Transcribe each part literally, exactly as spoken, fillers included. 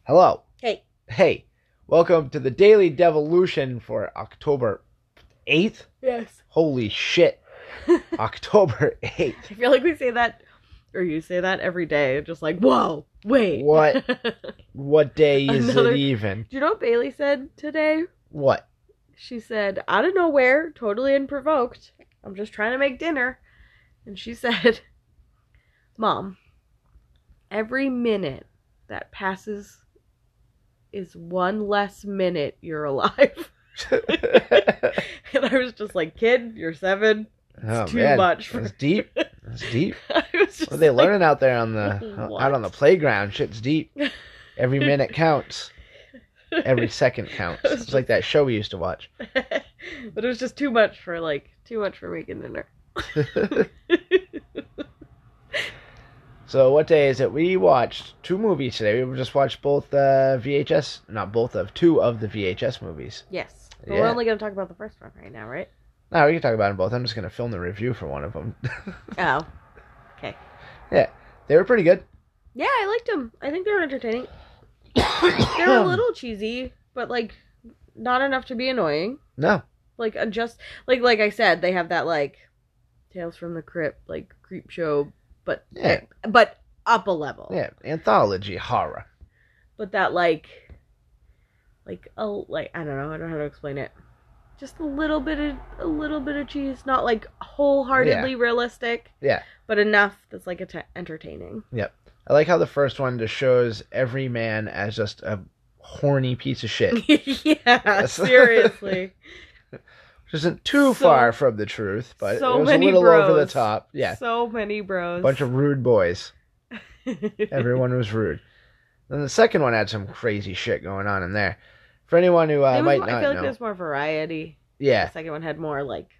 Hello. Hey. Hey. Welcome to the Daily Devolution for October eighth. Yes. Holy shit. October eighth. I feel like we say that, or you say that every day. Just like, whoa, wait. What? What day is Another... it even? Do you know what Bailey said today? What? She said, out of nowhere, totally unprovoked, I'm just trying to make dinner. And she said, Mom, every minute that passes is one less minute you're alive. And I was just like, kid, you're seven. It's oh, too man. much. For... That's deep. That's deep. What are they like, learning out there on the what? out on the playground? Shit's deep. Every minute counts. Every second counts. It's just... like that show we used to watch. But it was just too much for like too much for making dinner. So what day is it? We watched two movies today. We just watched both uh, V H S, not both of, two of the V H S movies. Yes. But yeah. We're only going to talk about the first one right now, right? No, we can talk about them both. I'm just going to film the review for one of them. Oh. Okay. Yeah. They were pretty good. Yeah, I liked them. I think they were entertaining. They were a little cheesy, but like not enough to be annoying. No. Like uh, just like like I said, they have that like Tales from the Crypt, like creep show, but yeah. but up a level. Yeah, anthology horror. But that like like oh like I don't know, I don't know how to explain it. Just a little bit of a little bit of cheese, not like wholeheartedly yeah. realistic. Yeah. But enough that's like att- entertaining. Yep. I like how the first one just shows every man as just a horny piece of shit. Yeah, seriously. Which isn't too so, far from the truth, but so it was many a little bros. over the top. Yeah. So many bros. Bunch of rude boys. Everyone was rude. Then the second one had some crazy shit going on in there. For anyone who uh, was, might I not know. I feel like there's more variety. Yeah. The second one had more, like...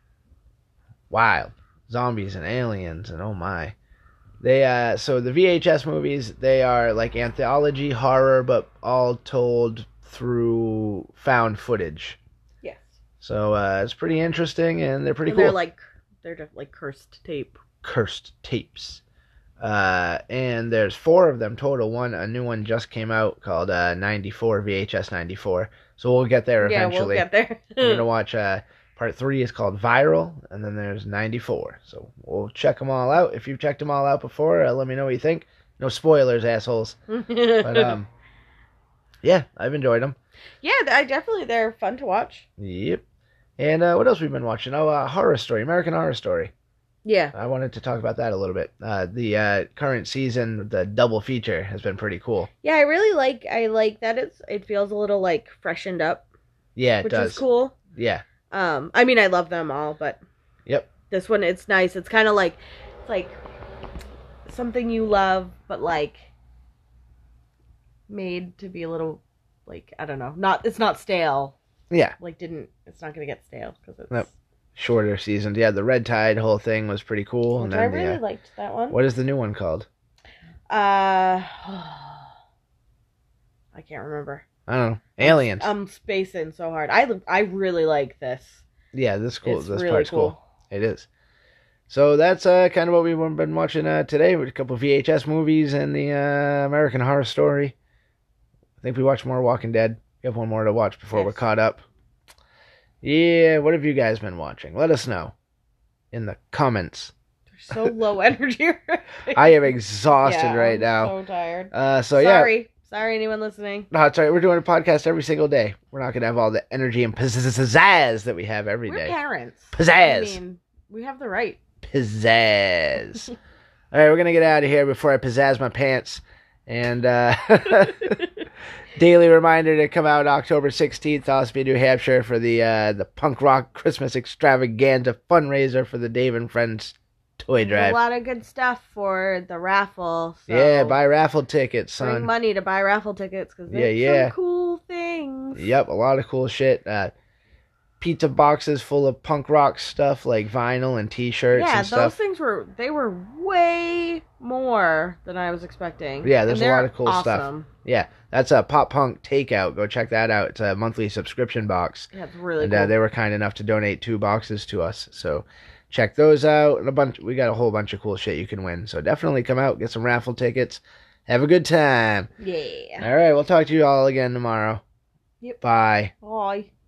Wild. Zombies and aliens and oh my. They, uh, so the V H S movies, they are like anthology horror, but all told through found footage. Yes. So, uh, it's pretty interesting and they're pretty and cool. They're like, they're just like cursed tape. Cursed tapes. Uh, and there's four of them total. One, a new one just came out called, uh, ninety-four, V H S ninety-four. So we'll get there eventually. Yeah, we'll get there. We're gonna watch, uh, part three is called Viral, and then there's ninety-four. So we'll check them all out. If you've checked them all out before, uh, let me know what you think. No spoilers, assholes. But, um, yeah, I've enjoyed them. Yeah, I definitely, they're fun to watch. Yep. And, uh, what else we've been watching? Oh, uh, Horror Story, American Horror Story. Yeah. I wanted to talk about that a little bit. Uh, the, uh, current season, the double feature has been pretty cool. Yeah, I really like, I like that it's, it feels a little, like, freshened up. Yeah, it which does. Which is cool. Yeah. Um, I mean, I love them all, but yep, this one, it's nice. It's kind of like, it's like something you love, but like made to be a little, like, I don't know, not, it's not stale. Yeah. Like, didn't, it's not going to get stale because it's nope. Shorter seasons. Yeah, the Red Tide whole thing was pretty cool. Which and then I really the, uh, liked that one. What is the new one called? Uh, I can't remember. I don't know. Aliens. I'm spacing so hard. I I really like this. Yeah, this is cool. It's this really part's cool. cool. It is. So that's uh, kind of what we've been watching uh, today with a couple of V H S movies and the uh, American Horror Story. I think we watched more Walking Dead. We have one more to watch before yes. we're caught up. Yeah, what have you guys been watching? Let us know in the comments. They're so low energy right I am exhausted yeah, right I'm now. so tired. Uh, so Sorry. yeah. Sorry, anyone listening. No, it's all right. We're doing a podcast every single day. We're not going to have all the energy and pizzazz that we have every We're day. We're parents. Pizzazz. I mean, we have the right. Pizzazz. All right, we're going to get out of here before I pizzazz my pants. And uh, daily reminder to come out October sixteenth, Ospey, New Hampshire for the uh, the punk rock Christmas extravaganza fundraiser for the Dave and Friends toy drive. There's a lot of good stuff for the raffle. So yeah, buy raffle tickets, son. Bring money to buy raffle tickets because there's yeah, yeah. some cool things. Yep, a lot of cool shit. Uh, pizza boxes full of punk rock stuff like vinyl and t-shirts yeah, and stuff. Yeah, those things were, they were way more than I was expecting. Yeah, there's a lot of cool awesome. stuff. Yeah, that's a Pop Punk Takeout. Go check that out. It's a monthly subscription box. Yeah, it's really and, cool. And uh, they were kind enough to donate two boxes to us. So check those out. And a bunch. We got a whole bunch of cool shit you can win. So definitely come out, get some raffle tickets. Have a good time. Yeah. All right, we'll talk to you all again tomorrow. Yep. Bye. Bye.